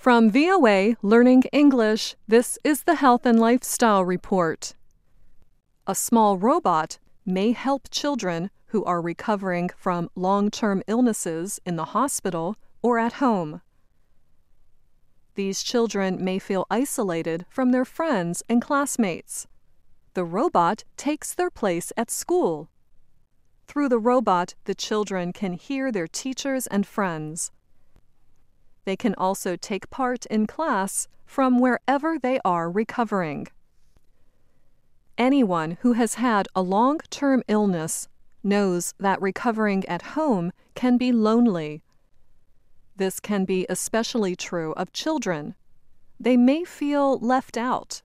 From VOA Learning English, this is the Health and Lifestyle Report. A small robot may help children who are recovering from long-term illnesses in the hospital or at home. These children may feel isolated from their friends and classmates. The robot takes their place at school. Through the robot, the children can hear their teachers and friends. They can also take part in class from wherever they are recovering. Anyone who has had a long-term illness knows that recovering at home can be lonely. This can be especially true of children. They may feel left out.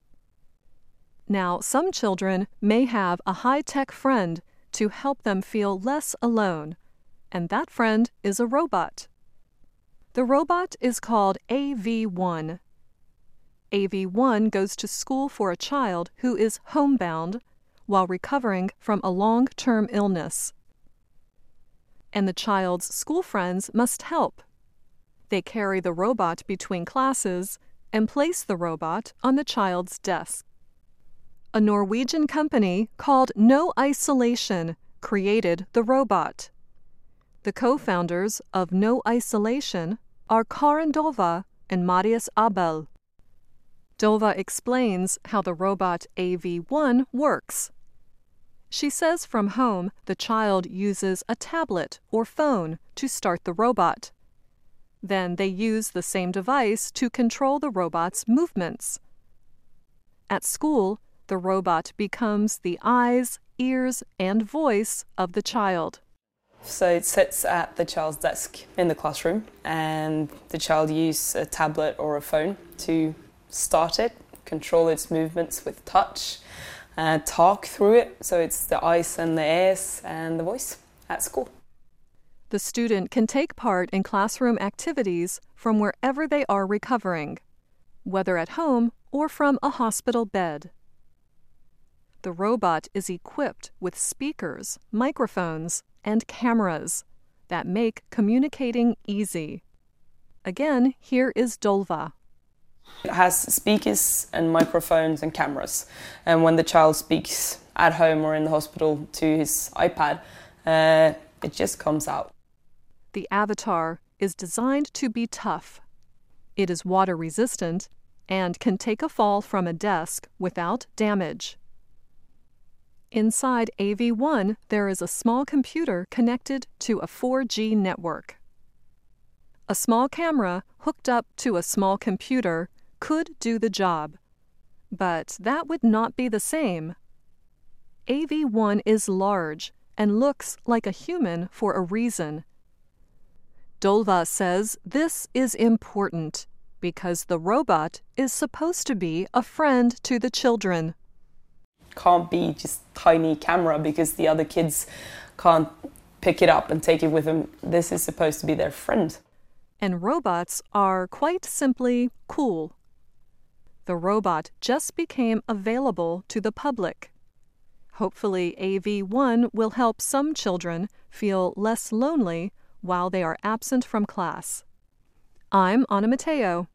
Now, some children may have a high-tech friend to help them feel less alone, and that friend is a robot. The robot is called AV1. AV1 goes to school for a child who is homebound while recovering from a long-term illness. And the child's school friends must help. They carry the robot between classes and place the robot on the child's desk. A Norwegian company called No Isolation created the robot. The co-founders of No Isolation are Karin Dova and Marius Abel. Dova explains how the robot AV1 works. She says from home the child uses a tablet or phone to start the robot. Then they use the same device to control the robot's movements. At school, the robot becomes the eyes, ears, and voice of the child. So it sits at the child's desk in the classroom, and the child uses a tablet or a phone to start it, control its movements with touch, talk through it. So it's the eyes and the ears and the voice at school. The student can take part in classroom activities from wherever they are recovering, whether at home or from a hospital bed. The robot is equipped with speakers, microphones, and cameras that make communicating easy. Again, here is Dolva. It has speakers and microphones and cameras. And when the child speaks at home or in the hospital to his iPad, it just comes out. The avatar is designed to be tough. It is water resistant and can take a fall from a desk without damage. Inside AV1, there is a small computer connected to a 4G network. A small camera hooked up to a small computer could do the job, but that would not be the same. AV1 is large and looks like a human for a reason. Dolva says this is important because the robot is supposed to be a friend to the children. Can't be just tiny camera because the other kids can't pick it up and take it with them. This is supposed to be their friend. And robots are quite simply cool. The robot just became available to the public. Hopefully AV1 will help some children feel less lonely while they are absent from class. I'm Anna Mateo.